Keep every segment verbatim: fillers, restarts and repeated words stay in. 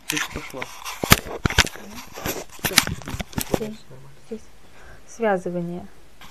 Здесь пошло. Здесь. Связывание.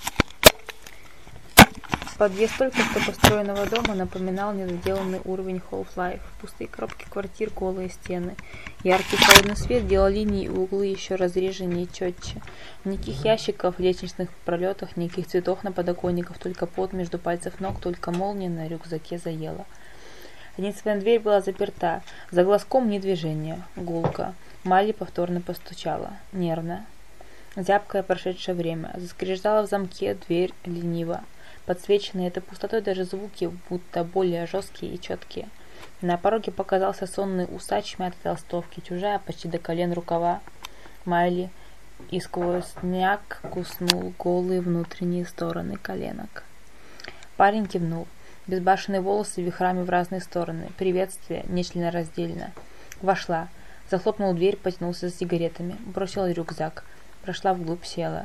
Подъезд только что построенного дома напоминал недоделанный уровень Half-Life. Пустые коробки квартир, голые стены. Яркий холодный свет делал линии и углы еще разреженнее и четче. Никаких ящиков в лестничных пролетах, никаких цветов на подоконниках, только пот между пальцев ног, только молния на рюкзаке заела. Единственная дверь была заперта. За глазком ни движения. Гулко. Майли повторно постучала. Нервно. Зябкое прошедшее время. Заскрежетала в замке дверь лениво. Подсвеченные этой пустотой даже звуки, будто более жесткие и четкие. На пороге показался сонный усач в мятой толстовке, чужая почти до колен рукава. Майли и сквозняк куснул голые внутренние стороны коленок. Парень кивнул. Безбашенные волосы вихрами в разные стороны. Приветствие нечленораздельно. Вошла. Захлопнул дверь, потянулся за сигаретами. Бросила рюкзак. Прошла вглубь, села.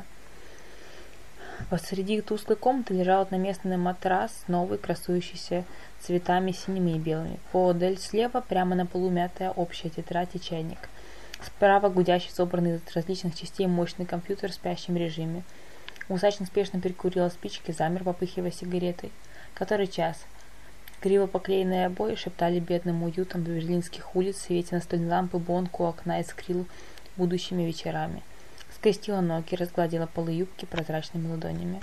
Посреди тусклой комнаты лежал одноместный матрас, новый, красующийся цветами синими и белыми. Поодаль слева, прямо на полу, мятая общая тетрадь и чайник. Справа гудящий, собранный из различных частей мощный компьютер в спящем режиме. Усач неспешно перекурил спички, замер, попыхивая сигаретой. Который час? Криво поклеенные обои шептали бедным уютом берлинских улиц, светя настольной лампы бонку у окна искрил будущими вечерами. Скрестила ноги, разгладила полы юбки прозрачными ладонями.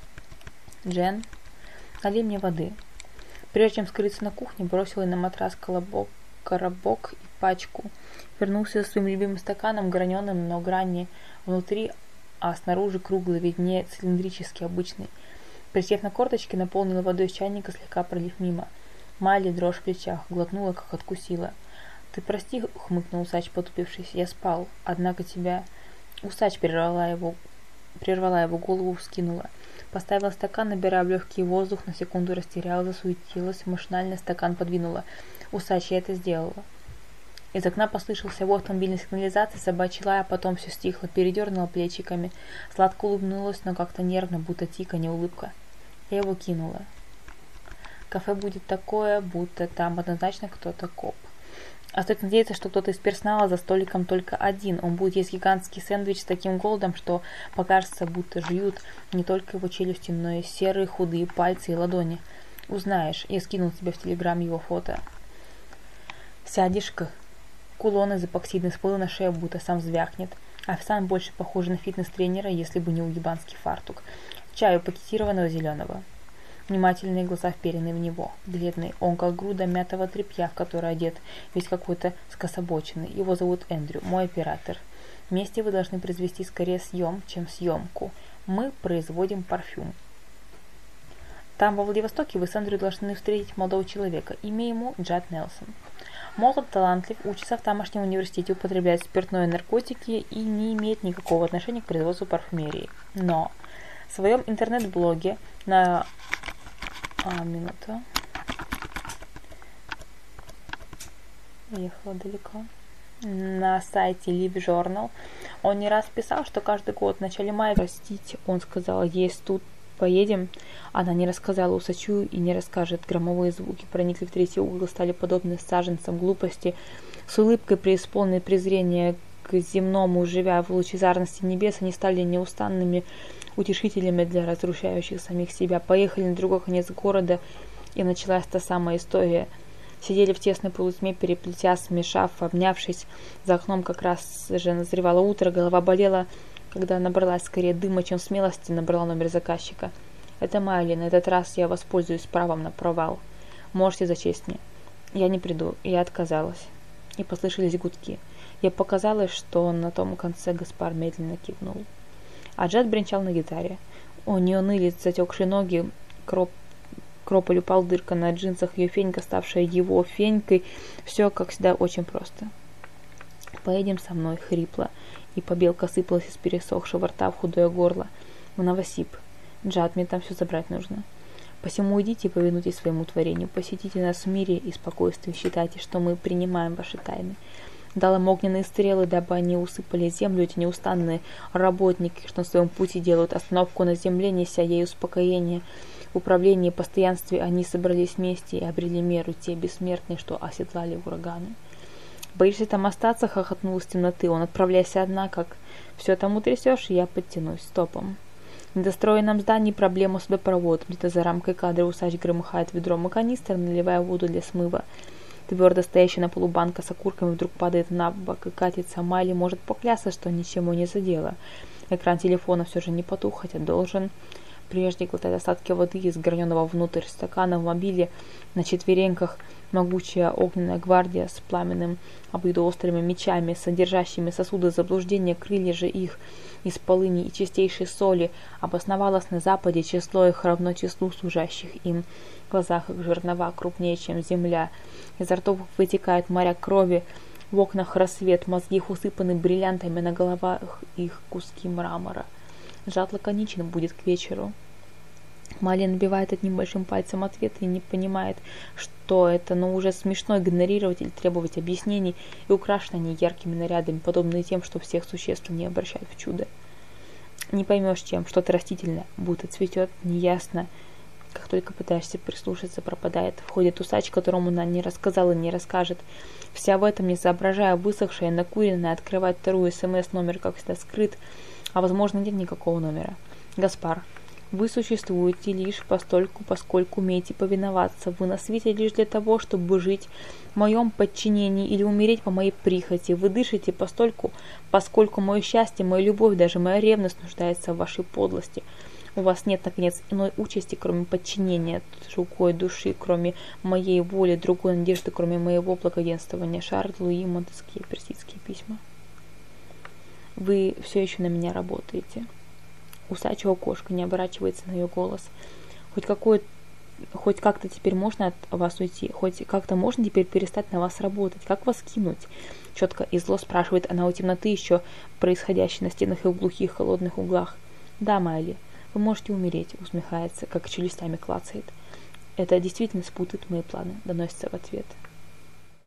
«Джен, налей мне воды». Прежде чем скрыться на кухне, бросила на матрас колобок, коробок и пачку. Вернулся со своим любимым стаканом, граненым, но грани внутри, а снаружи круглый, виднее цилиндрический, обычный. Присев на корточки, наполнила водой из чайника, слегка пролив мимо. Майли дрожь в плечах, глотнула, как откусила. «Ты прости», — хмыкнул усач, потупившись, — «я спал, однако тебя...» Усач прервала его, прервала его голову, вскинула. Поставила стакан, набирая в легкий воздух, на секунду растеряла, засуетилась, машинально стакан подвинула. «Усач, я это сделала». Из окна послышался его автомобильной сигнализации, собачий лай, а потом все стихло, передернула плечиками. Сладко улыбнулась, но как-то нервно, будто тика, не улыбка. Я его кинула. Кафе будет такое, будто там однозначно кто-то коп. А стоит надеяться, что кто-то из персонала за столиком только один. Он будет есть гигантский сэндвич с таким голодом, что покажется, будто жуют не только его челюсти, но и серые худые пальцы и ладони. Узнаешь, я скинул тебе в телеграм его фото. Сядешь-ка. Кулон из эпоксидной смолы на шею будто сам звякнет. Официант больше похож на фитнес-тренера, если бы не уебанский фартук. Чаю пакетированного зеленого. Внимательные глаза вперены в него. Бледный, он как груда мятого тряпья, в который одет, весь какой-то скособоченный. Его зовут Эндрю, мой оператор. Вместе вы должны произвести скорее съем, чем съемку. Мы производим парфюм. Там, во Владивостоке, вы с Эндрю должны встретить молодого человека. Имя ему Джад Нелсон. Молод, талантлив, учится в тамошнем университете, употребляет спиртное, наркотики и не имеет никакого отношения к производству парфюмерии. Но в своем интернет-блоге на... А, минута. Ехала далеко. На сайте Live Journal он не раз писал, что каждый год в начале мая, простите, он сказал, есть тут, поедем. Она не рассказала усачу и не расскажет. Громовые звуки проникли в третий угол, стали подобны саженцам глупости. С улыбкой, преисполненной презрения к земному, живя в лучезарности небес, они стали неустанными утешителями для разрушающих самих себя. Поехали на другой конец города, и началась та самая история. Сидели в тесной полутьме, переплетя, смешав, обнявшись. За окном как раз же назревало утро, голова болела, когда набралась скорее дыма, чем смелости, набрала номер заказчика. «Это Майли, на этот раз я воспользуюсь правом на провал. Можете зачесть мне». «Я не приду», я отказалась. И послышались гудки. Я показалось, что на том конце Гаспар медленно кивнул. А Джет бренчал на гитаре. У нее ныли затекшие ноги, кроп, крополь упал, дырка на джинсах, ее фенька, ставшая его фенькой. Все, как всегда, очень просто. «Поедем со мной», — хрипло, и побелка сыпалась из пересохшего рта в худое горло. «В Новосиб. Джад, мне там все забрать нужно. Посему идите и повинуйтесь своему творению. Посетите нас в мире и спокойствии. Считайте, что мы принимаем ваши тайны. Дал им огненные стрелы, дабы они усыпали землю, эти неустанные работники, что на своем пути делают остановку на земле, неся ей успокоение. В управлении и постоянстве они собрались вместе и обрели меру, те бессмертные, что оседлали ураганы. Боишься там остаться? Хохотнул из темноты он. Отправляйся одна, как все там утрясешь, и я подтянусь стопом. В недостроенном здании проблему с водопроводом. Где-то за рамкой кадра усач громыхает ведром и канистр, наливая воду для смыва. Твердо стоящая на полу банка с окурками вдруг падает на бок и катится. Майли может поклясться, что ничему не задела. Экран телефона все же не потух, хотя должен. Прежде глотать остатки воды из граненого внутрь стакана в мобиле на четвереньках могучая огненная гвардия с пламенным обоюдоострыми мечами, содержащими сосуды заблуждения, крылья же их из полыни и чистейшей соли, обосновалось на западе, число их равно числу служащих им. В глазах их жернова крупнее, чем земля. Изо ртов вытекают моря крови, в окнах рассвет, мозги их усыпаны бриллиантами, на головах их куски мрамора. Жад лаконичен будет к вечеру. Майли набивает одним большим пальцем ответ и не понимает, что это, но уже смешно игнорировать или требовать объяснений, и украшены они яркими нарядами, подобные тем, что всех существ не обращают в чудо. Не поймешь чем, что-то растительное, будто цветет, неясно. Как только пытаешься прислушаться, пропадает. Входит усач, которому она не рассказала и не расскажет. Вся в этом, не соображая, высохшая, накуренная, открывает вторую СМС, номер, как всегда, скрыт, а возможно нет никакого номера. Гаспар. Вы существуете лишь постольку, поскольку умеете повиноваться. Вы на свете лишь для того, чтобы жить в моем подчинении или умереть по моей прихоти. Вы дышите постольку, поскольку мое счастье, моя любовь, даже моя ревность нуждается в вашей подлости. У вас нет, наконец, иной участи, кроме подчинения другой души, кроме моей воли, другой надежды, кроме моего благоденствования. Шарль Луи Монтескье, персидские письма. Вы все еще на меня работаете. Усачья кошка не оборачивается на ее голос. Хоть какой, хоть как-то теперь можно от вас уйти, хоть как-то можно теперь перестать на вас работать. Как вас кинуть? Четко и зло спрашивает она у темноты, еще происходящей на стенах и в глухих холодных углах. Да, Майли, вы можете умереть, усмехается, как челюстями клацает. Это действительно спутает мои планы, доносится в ответ.